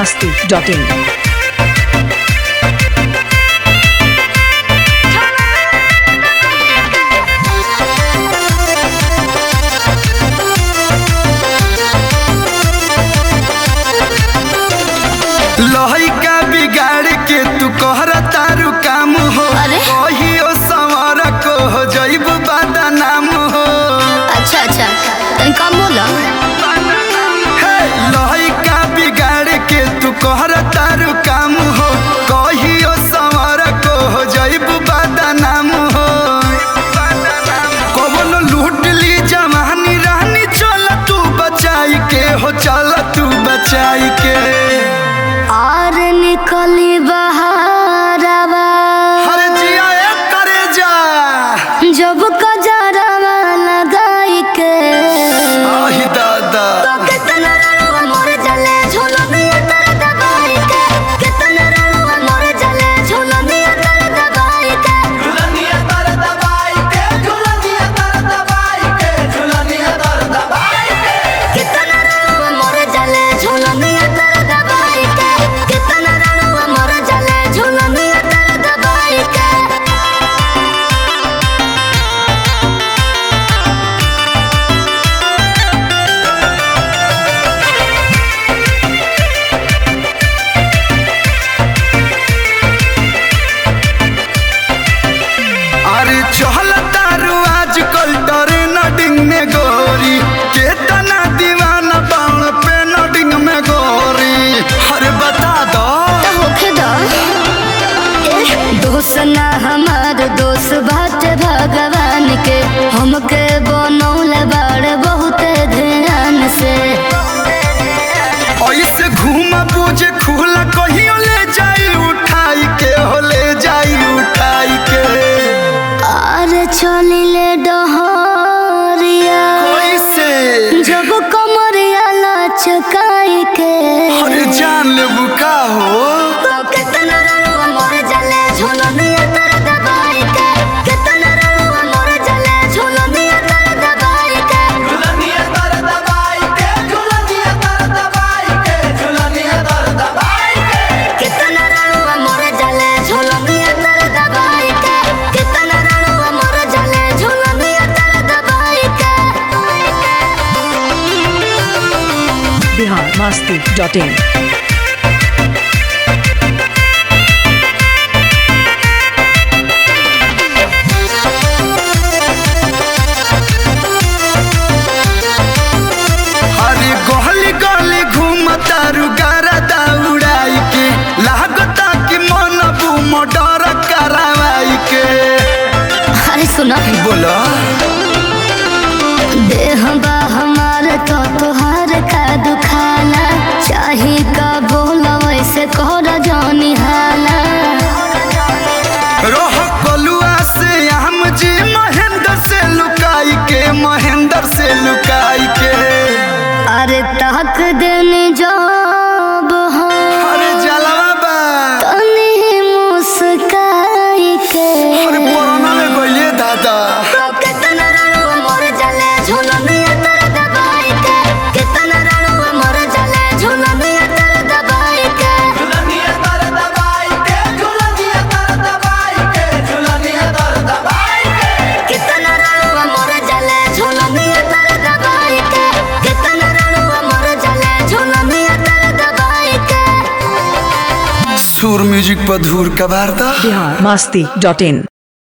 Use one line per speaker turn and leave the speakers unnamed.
biharmasti.in।
लहिका बिगाड़ के तू कहरा तारू काम हो, कहियो संवर को हो जइब बदनाम हो।
अच्छा अच्छा तनी कम बोला।
लहिका बिगाड़ के तू कहरा तारू काम हो, कहियो संवर को हो जइब बदनाम हो। कौन लूट ली जवानी रानी, चल तू बचाई के हो, चल तू बचाई के।
और निकली बहारवा
हर जिया करे जा
जब कजरवा लगाई के।
आही दादा
तो कितना रड़ुआ मोर जले झुलनिया तर दबाई के। कितना रड़ुआ मोर जले झुलनिया तर दबाई के।
झुलनिया तर दबाई के, झुलनिया तर दबाई के, झुलनिया तर दबाई के।
कितना रड़ुआ मोर जले झुलनिया तर दबाई के। कितना रड़ुआ मोर जले झुलनिया तर दबाई के।
अरे चहल तारू आज कल ट्रेंडिंग में गोरी, केतना दीवाना बाण पे नडिंग में गोरी। अरे बता दो
होखे दो दोस्त ना हमार दोस्त बात भगवान के। हमके बनौले बाड़ बहुत ध्यान से।
ऐसे घूम पूजे खुला कहियो ले जाई उठाई के हो, ले जाई उठाई के।
और चलिले डहरिया
कैसे
जब कमरिया लचकाई के।
अरे जान ले बुका हो।
तो कितना रड़ुआ मोर जले झुलनिया तर दबाई के। कितना रड़ुआ मोर जले झुलनिया तर दबाई के।
झुलनिया तर दबाई के, झुलनिया तर दबाई के, झुलनिया तर दबाई के।
कितना रड़ुआ मोर जले झुलनिया तर दबाई के। कितना रड़ुआ मोर जले झुलनिया तर दबाई के।
biharmasti.in।
अरे गली गली घूमता रुगारा दौड़ाई के, लागता कि मन बुम डर करावाई के।
अरे सुनो
बोलो
देह बा हमार तो तुहार का दुखाना चाही का बोला वैसे कोहरा जानी हाला।
रोह कलुआ से हम जी महेंद्र से लुकाई के, महेंद्र से लुकाई के।
अरे तक देने जब हो
अरे जलवा बा
तनी मुस्काई के।
अरे पुराना में गइले दादा।
तो कितना रड़ुआ मोर जले झुलनिया तर दबाई के। कितना रड़ुआ मोर जले झुलनिया तर दबाई के।
झुलनिया तर दबाई के, झुलनिया तर दबाई के, झुलनिया तर दबाई के।
कितना रड़ुआ मोर जले झुलनिया तर दबाई के। कितना रड़ुआ मोर जले झुलनिया तर दबाई के।
सुर म्यूजिक पर धूर का वार्ता।
biharmasti.in।